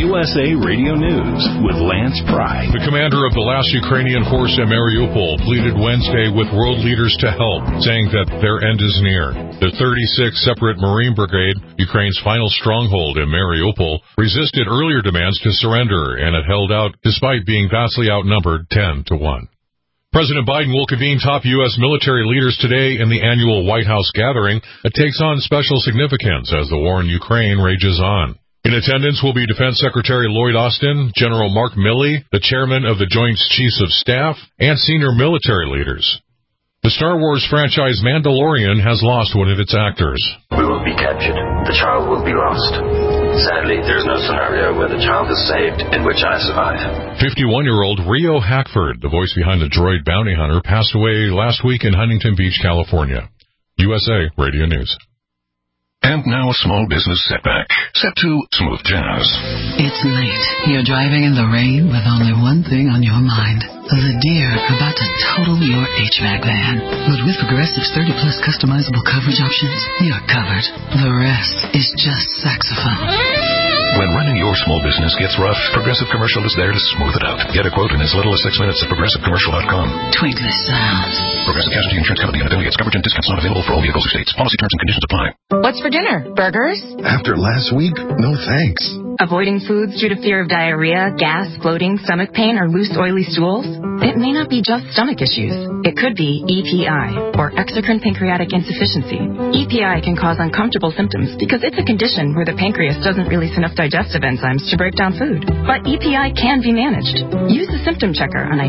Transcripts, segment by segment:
USA Radio News with Lance Pry. The commander of the last Ukrainian force in Mariupol pleaded Wednesday with world leaders to help, saying that their end is near. The 36th Separate Marine Brigade, Ukraine's final stronghold in Mariupol, resisted earlier demands to surrender, and it held out despite being vastly outnumbered 10-1. President Biden will convene top U.S. military leaders today in the annual White House gathering that takes on special significance as the war in Ukraine rages on. In attendance will be Defense Secretary Lloyd Austin, General Mark Milley, the chairman of the Joint Chiefs of Staff, and senior military leaders. The Star Wars franchise Mandalorian has lost one of its actors. We will be captured. The child will be lost. Sadly, there's no scenario where the child is saved in which I survive. 51-year-old Rio Hackford, the voice behind the droid bounty hunter, passed away last week in Huntington Beach, California. USA Radio News. And now a small business setback. Set to smooth jazz. It's late. You're driving in the rain with only one thing on your mind. The deer about to total your HVAC van. But with Progressive's 30-plus customizable coverage options, you're covered. The rest is just saxophone. When running your small business gets rough, Progressive Commercial is there to smooth it out. Get a quote in as little as 6 minutes at ProgressiveCommercial.com. Twinkly sound. Progressive Casualty Insurance Company and affiliates. Coverage and discounts not available for all vehicles or states. Policy terms and conditions apply. What's for dinner? Burgers? After last week, no thanks. Avoiding foods due to fear of diarrhea, gas, bloating, stomach pain, or loose, oily stools? It may not be just stomach issues. It could be EPI, or exocrine pancreatic insufficiency. EPI can cause uncomfortable symptoms because it's a condition where the pancreas doesn't release enough digestive enzymes to break down food. But EPI can be managed. Use the symptom checker on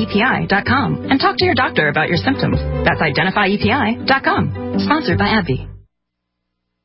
identifyepi.com and talk to your doctor about your symptoms. That's identifyepi.com. Sponsored by AbbVie.